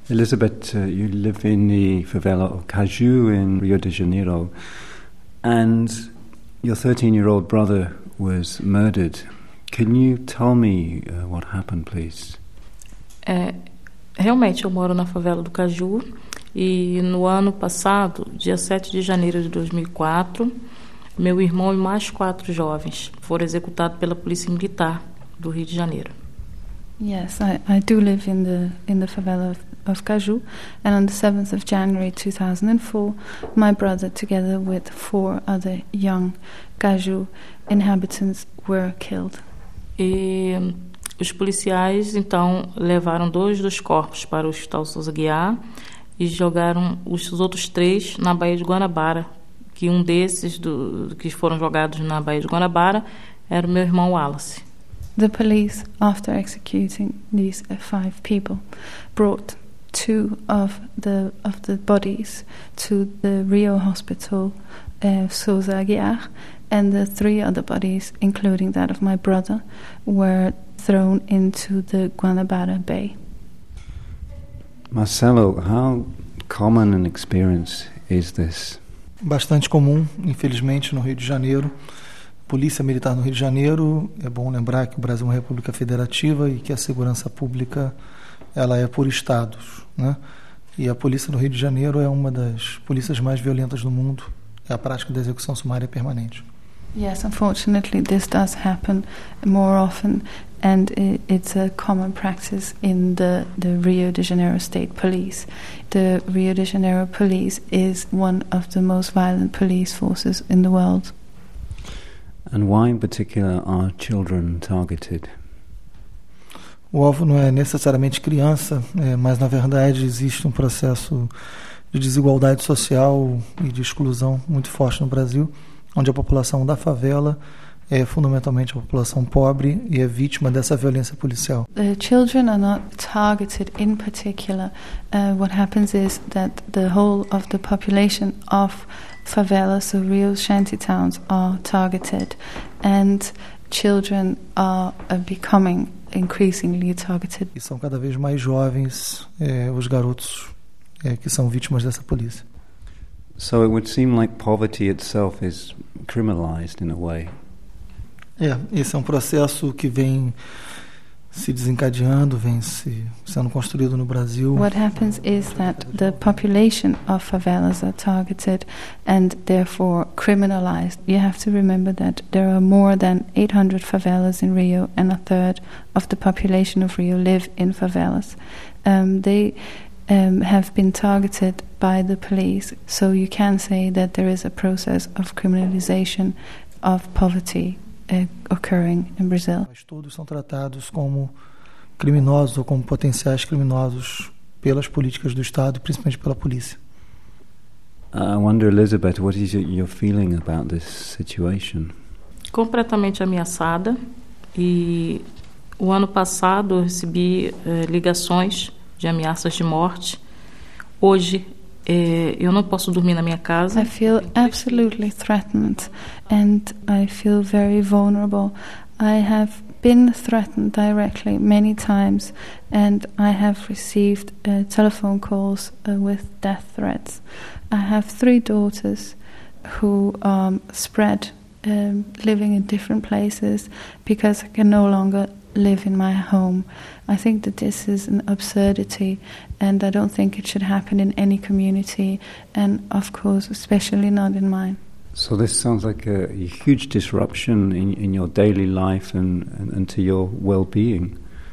Elizabeth, you live in the favela of Caju in Rio de Janeiro, and your 13-year-old brother was murdered. Can you tell me what happened, please? Realmente, eu moro na favela do Caju e no ano passado, dia 7 de janeiro de 2004, meu irmão e mais 4 jovens foram executados pela Polícia Militar do Rio de Janeiro. Yes, I do live in the favela of Caju, and on the 7th of January 2004, my brother, together with 4 other young Caju inhabitants, were killed. E os policiais, então, levaram 2 dos corpos para o Hospital Souza Aguiar e jogaram os outros 3 na Baía de Guanabara, que um desses que foram jogados na Baía de Guanabara era o meu irmão Wallace. The police, after executing these 5 people, brought 2 of the bodies to the Rio Hospital, Souza Aguiar, and the 3 other bodies, including that of my brother, were thrown into the Guanabara Bay. Marcelo, how common an experience is this? Bastante comum, infelizmente, no Rio de Janeiro. Polícia Militar no Rio de Janeiro, é bom lembrar que o Brasil é uma república federativa e que a segurança pública ela é por estados, né? E a polícia no Rio de Janeiro é uma das polícias mais violentas do mundo. É a prática da execução sumária permanente. Yes, unfortunately this does happen more often, and it's a common practice in the Rio de Janeiro State Police. The Rio de Janeiro Police is one of the most violent police forces in the world. And why in particular are children targeted? O alvo não é necessariamente criança, mas na verdade existe um processo de desigualdade social e de exclusão muito forte no Brasil, onde a população da favela é fundamentalmente a população pobre e é vítima dessa violência policial. The children are not targeted in particular. What happens is that the whole of the population of favelas, so Rio shantytowns, are targeted, and children are becoming increasingly targeted. E são cada vez mais jovens os garotos que são vítimas dessa polícia. So it would seem like poverty itself is criminalized in a way. Esse é um processo que vem se desencadeando, vem sendo construído no Brasil. What happens is that the population of favelas are targeted and therefore criminalized. You have to remember that there are more than 800 favelas in Rio, and a third of the population of Rio live in favelas. They have been targeted by the police, so you can say that there is a process of criminalization of poverty occurring in Brazil. Mas todos são tratados como criminosos ou como potenciais criminosos pelas políticas do Estado, principalmente pela polícia. I wonder, Elizabeth, what is your feeling about this situation? Completamente ameaçada, e o ano passado eu recebi ligações de ameaças de morte. Hoje eu não posso dormir na minha casa. I feel absolutely threatened and I feel very vulnerable. I have been threatened directly many times, and I have received telephone calls with death threats. I have 3 daughters who spread living in different places because I can no longer live in my home. I think that this is an absurdity, and I don't think it should happen in any community, and of course especially not in mine. So this sounds like a huge disruption in your daily life and to your well-being.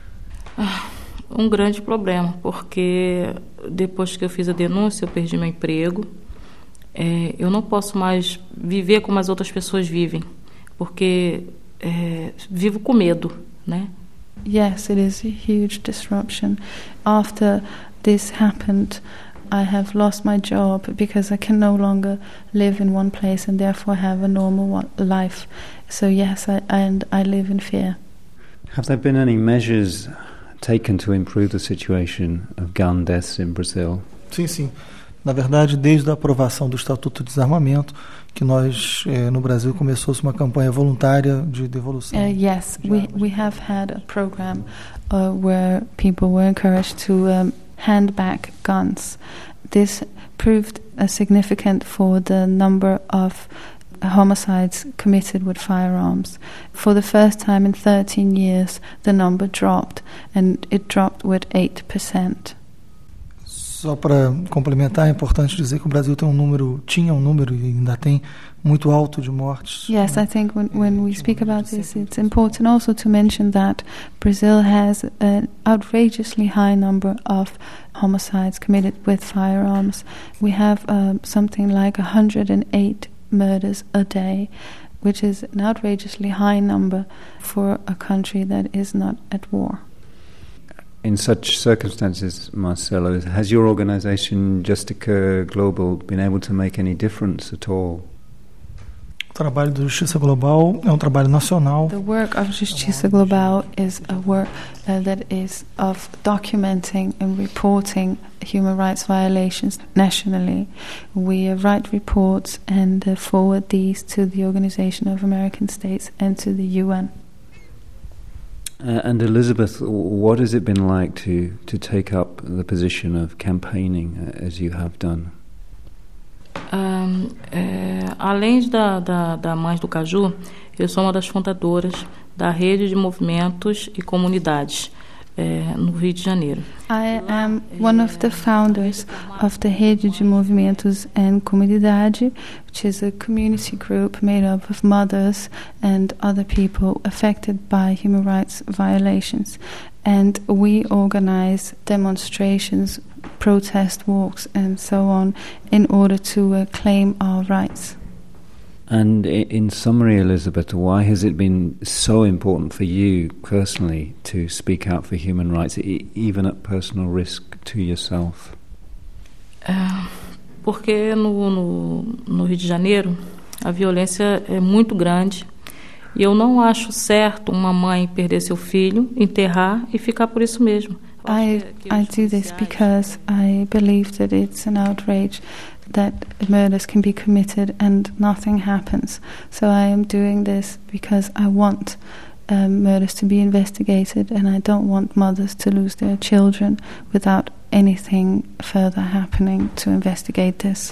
Um grande problema, porque depois que eu fiz a denúncia eu perdi meu emprego. Eu não posso mais viver como as outras pessoas vivem, porque vivo com medo, né? Yes, it is a huge disruption. After this happened, I have lost my job because I can no longer live in one place and therefore have a normal life. So yes, I live in fear. Have there been any measures taken to improve the situation of gun deaths in Brazil? Sim. Na verdade, desde a aprovação do Estatuto de Desarmamento, que nós, no Brasil, começou-se uma campanha voluntária de devolução. Yes, we have had a program where people were encouraged to handbag guns. This proved significant for the number of homicides committed with firearms. For the first time in 13 years, the number dropped, and it dropped with 8%. Só para complementar, é importante dizer que o Brasil tinha um número e ainda tem muito alto de mortes. Yes, I think when we speak about this, it's important also to mention that Brazil has an outrageously high number of homicides committed with firearms. We have something like 108 murders a day, which is an outrageously high number for a country that is not at war. In such circumstances, Marcelo, has your organization Justica Global been able to make any difference at all? O trabalho do Justiça Global é um trabalho nacional. The work of Justiça Global is a work that is of documenting and reporting human rights violations nationally. We write reports and forward these to the Organization of American States and to the UN. And Elizabeth, what has it been like to take up the position of campaigning as you have done? Além da Mães do Caju, eu sou uma das fundadoras da Rede de Movimentos e Comunidades no Rio de Janeiro. I am one of the founders of the Rede de Movimentos and Comunidade, which is a community group made up of mothers and other people affected by human rights violations. And we organize demonstrations, protest walks, and so on in order to claim our rights. And in summary, Elizabeth, why has it been so important for you personally to speak out for human rights, even at personal risk to yourself? Porque no Rio de Janeiro a violência é muito grande e eu não acho certo uma mãe perder seu filho, enterrar e ficar por isso mesmo. I do this because I believe that it's an outrage that murders can be committed and nothing happens. So I am doing this because I want murders to be investigated, and I don't want mothers to lose their children without anything further happening to investigate this.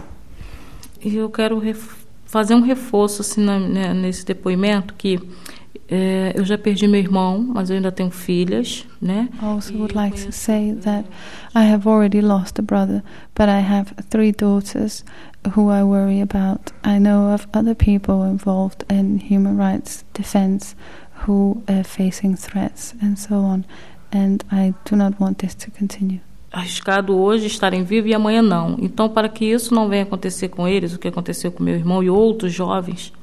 E eu quero fazer reforço assim, nesse depoimento que eu já perdi meu irmão, mas eu ainda tenho filhas, né? I also would like to say that I have already lost a brother, but I have 3 daughters who I worry about. I know of other people involved in human rights defense who are facing threats and so on, and I do not want this to continue. Arriscado hoje estarem vivos e amanhã não. Então, para que isso não venha acontecer com eles, o que aconteceu com meu irmão e outros jovens,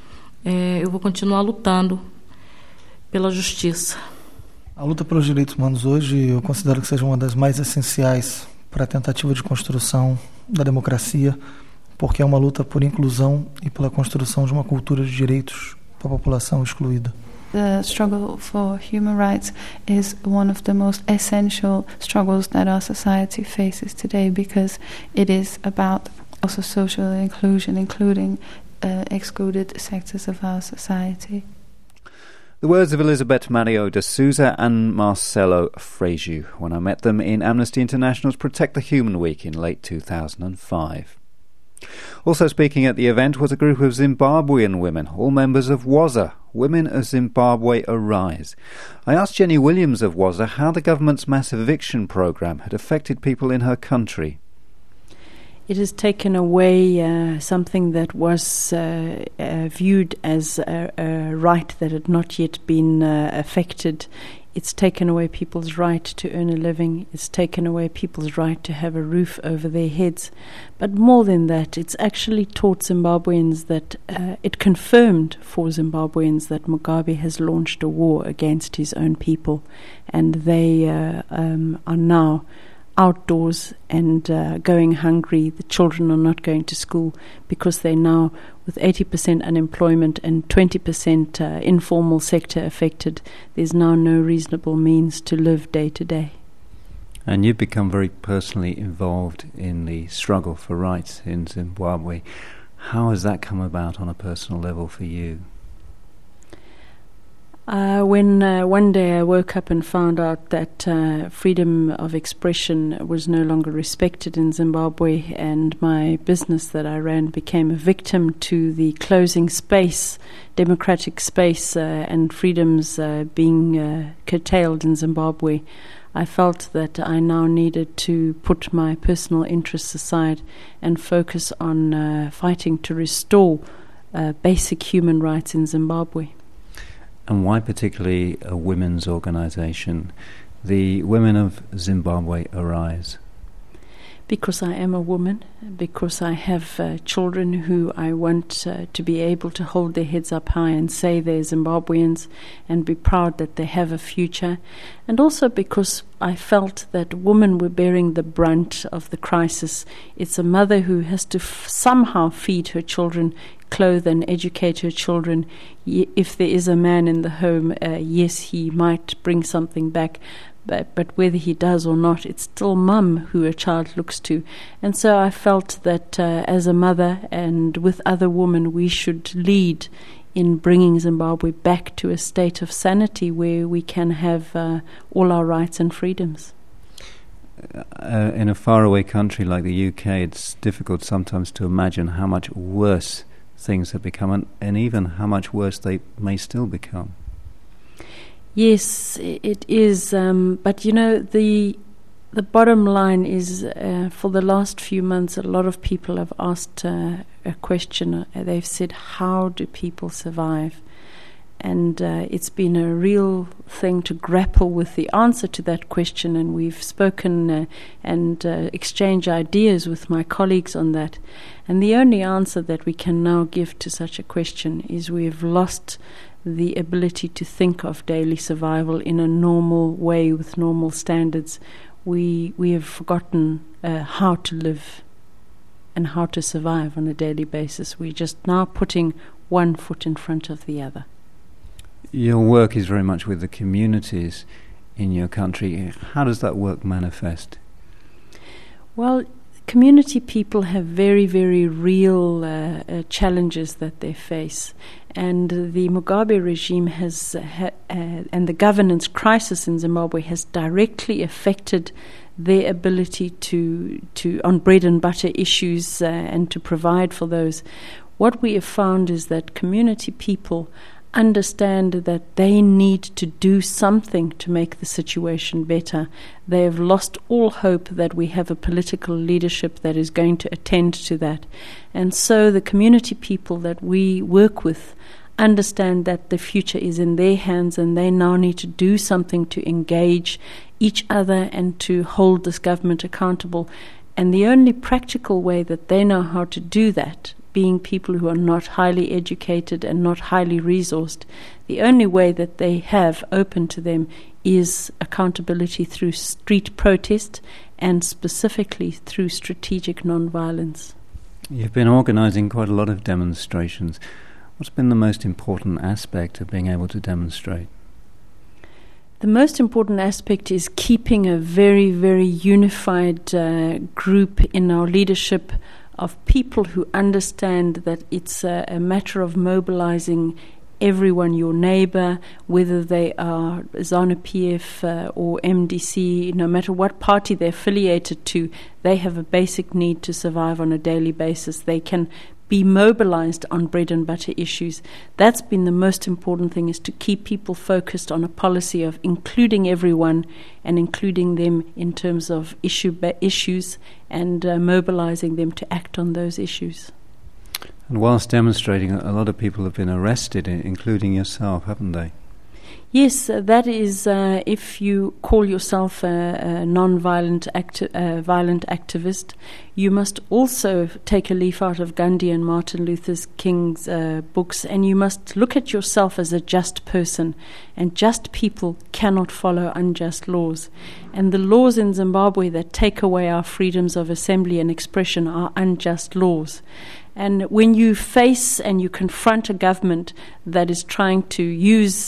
eu vou continuar lutando pela justiça. A luta pelos direitos humanos hoje eu considero que seja uma das mais essenciais para a tentativa de construção da democracia, porque é uma luta por inclusão e pela construção de uma cultura de direitos para a população excluída. The struggle for human rights is one of the most essential struggles that our society faces today, because it is about also social inclusion, including excluded sectors of our society. The words of Elizabeth Mario de Souza and Marcelo Freixo when I met them in Amnesty International's Protect the Human Week in late 2005. Also speaking at the event was a group of Zimbabwean women, all members of WAZA, Women of Zimbabwe Arise. I asked Jenny Williams of WAZA how the government's mass eviction programme had affected people in her country. It has taken away something that was viewed as a right that had not yet been affected. It's taken away people's right to earn a living. It's taken away people's right to have a roof over their heads. But more than that, it's actually taught Zimbabweans that it confirmed for Zimbabweans that Mugabe has launched a war against his own people, and they are now outdoors and going hungry. The children are not going to school because they're now, with 80% unemployment and 20% informal sector affected, there's now no reasonable means to live day to day. And you've become very personally involved in the struggle for rights in Zimbabwe. How has that come about on a personal level for you? When one day I woke up and found out that freedom of expression was no longer respected in Zimbabwe, and my business that I ran became a victim to the closing space, democratic space, and freedoms being curtailed in Zimbabwe, I felt that I now needed to put my personal interests aside and focus on fighting to restore basic human rights in Zimbabwe. And why particularly a women's organisation, the Women of Zimbabwe Arise? Because I am a woman, because I have children who I want to be able to hold their heads up high and say they're Zimbabweans and be proud that they have a future. And also because I felt that women were bearing the brunt of the crisis. It's a mother who has to somehow feed her children, clothe and educate her children. If there is a man in the home, yes, he might bring something back. But whether he does or not, it's still mum who a child looks to. And so I felt that as a mother and with other women, we should lead in bringing Zimbabwe back to a state of sanity where we can have all our rights and freedoms. In a faraway country like the UK, it's difficult sometimes to imagine how much worse things have become, and even how much worse they may still become. Yes, it is. But you know, the bottom line is, for the last few months, a lot of people have asked a question. They've said, "How do people survive?" And it's been a real thing to grapple with the answer to that question. And we've spoken and exchanged ideas with my colleagues on that. And the only answer that we can now give to such a question is we've lost the ability to think of daily survival in a normal way with normal standards. We have forgotten how to live and how to survive on a daily basis. We're just now putting one foot in front of the other. Your work is very much with the communities in your country. How does that work manifest? Well, community people have very, very real challenges that they face. And the Mugabe regime has, and the governance crisis in Zimbabwe has directly affected their ability to on bread and butter issues and to provide for those. What we have found is that community people understand that they need to do something to make the situation better. They have lost all hope that we have a political leadership that is going to attend to that. And so the community people that we work with understand that the future is in their hands, and they now need to do something to engage each other and to hold this government accountable. And the only practical way that they know how to do that, being people who are not highly educated and not highly resourced, the only way that they have open to them is accountability through street protest and specifically through strategic non-violence. You've been organising quite a lot of demonstrations. What's been the most important aspect of being able to demonstrate? The most important aspect is keeping a very, very unified group in our leadership of people who understand that it's a matter of mobilizing everyone, your neighbor, whether they are ZANU-PF or MDC, no matter what party they're affiliated to, they have a basic need to survive on a daily basis. They can be mobilized on bread and butter issues. That's been the most important thing, is to keep people focused on a policy of including everyone and including them in terms of issues and mobilizing them to act on those issues. And whilst demonstrating, a lot of people have been arrested, including yourself, haven't they? Yes, that is, if you call yourself a non-violent violent activist, you must also take a leaf out of Gandhi and Martin Luther King's books, and you must look at yourself as a just person. And just people cannot follow unjust laws. And the laws in Zimbabwe that take away our freedoms of assembly and expression are unjust laws. And when you face and you confront a government that is trying to use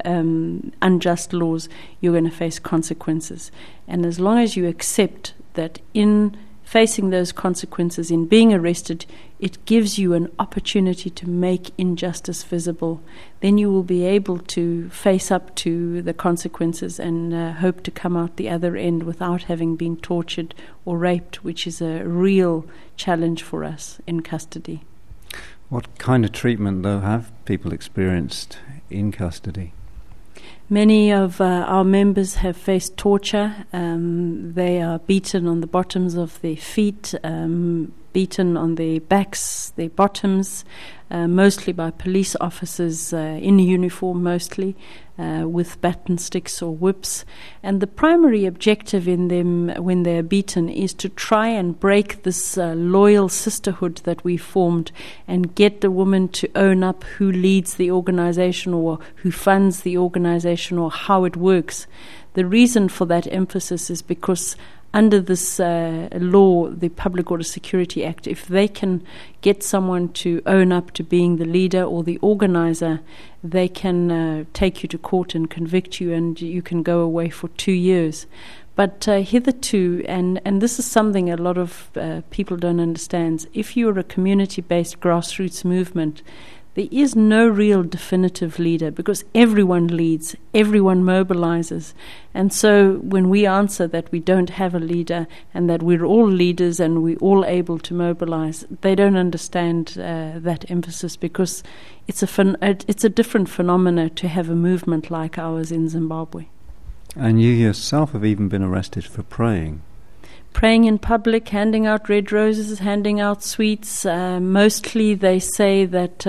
unjust laws, you're going to face consequences. And as long as you accept that in facing those consequences, in being arrested, it gives you an opportunity to make injustice visible. Then you will be able to face up to the consequences and hope to come out the other end without having been tortured or raped, which is a real challenge for us in custody. What kind of treatment, though, have people experienced in custody? Many of our members have faced torture. They are beaten on the bottoms of their feet, beaten on their backs, their bottoms, mostly by police officers in uniform, mostly with baton sticks or whips. And the primary objective in them when they are beaten is to try and break this loyal sisterhood that we formed and get the woman to own up who leads the organization or who funds the organization or how it works. The reason for that emphasis is because under this law, the Public Order Security Act, if they can get someone to own up to being the leader or the organizer, they can take you to court and convict you, and you can go away for 2 years. But hitherto, and this is something a lot of people don't understand, if you're a community-based grassroots movement, there is no real definitive leader because everyone leads, everyone mobilizes. And so when we answer that we don't have a leader and that we're all leaders and we're all able to mobilize, they don't understand that emphasis because it's a different phenomena to have a movement like ours in Zimbabwe. And you yourself have even been arrested for praying. Praying in public, handing out red roses, handing out sweets. Mostly they say that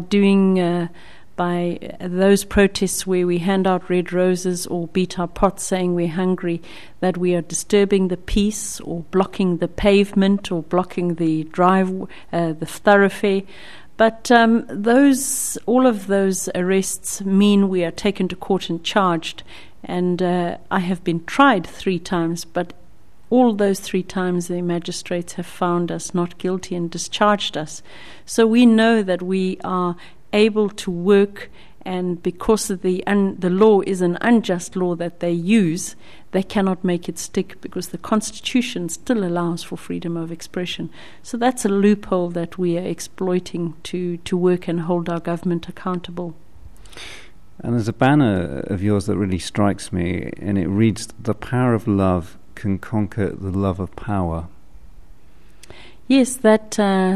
by those protests where we hand out red roses or beat our pots saying we're hungry, that we are disturbing the peace or blocking the pavement or blocking the the thoroughfare. But all of those arrests mean we are taken to court and charged. And I have been tried 3 times, but all those 3 times the magistrates have found us not guilty and discharged us. So we know that we are able to work, and because of the law is an unjust law that they use, they cannot make it stick because the Constitution still allows for freedom of expression. So that's a loophole that we are exploiting to work and hold our government accountable. And there's a banner of yours that really strikes me, and it reads, "The power of love can conquer the love of power." Yes, that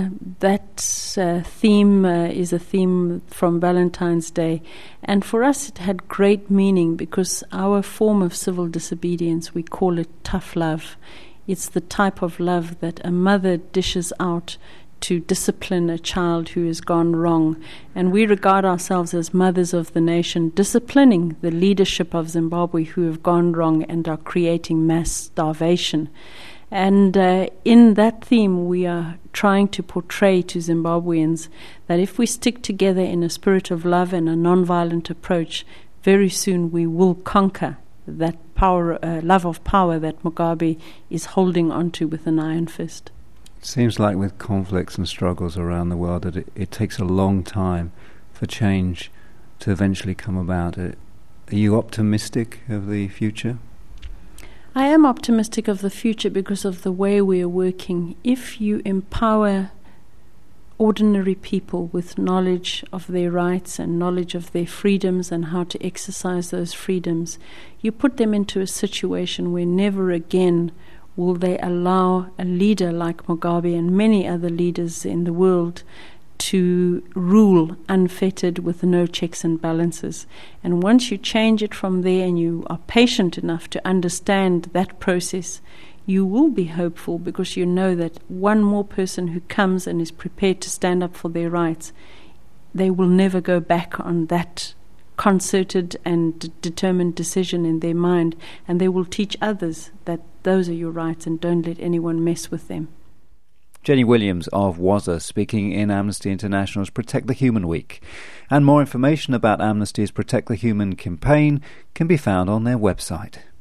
theme is a theme from Valentine's Day. And for us it had great meaning because our form of civil disobedience, we call it tough love. It's the type of love that a mother dishes out to discipline a child who has gone wrong. And we regard ourselves as mothers of the nation, disciplining the leadership of Zimbabwe who have gone wrong and are creating mass starvation. And in that theme, we are trying to portray to Zimbabweans that if we stick together in a spirit of love and a non-violent approach, very soon we will conquer that power, love of power that Mugabe is holding onto with an iron fist. It seems like with conflicts and struggles around the world that it takes a long time for change to eventually come about. Are you optimistic of the future? I am optimistic of the future because of the way we are working. If you empower ordinary people with knowledge of their rights and knowledge of their freedoms and how to exercise those freedoms, you put them into a situation where never again will they allow a leader like Mugabe and many other leaders in the world to rule unfettered with no checks and balances. And once you change it from there and you are patient enough to understand that process, you will be hopeful because you know that one more person who comes and is prepared to stand up for their rights, they will never go back on that concerted and determined decision in their mind, and they will teach others that those are your rights and don't let anyone mess with them. Jenny Williams of WAZA speaking in Amnesty International's Protect the Human Week. And more information about Amnesty's Protect the Human campaign can be found on their website.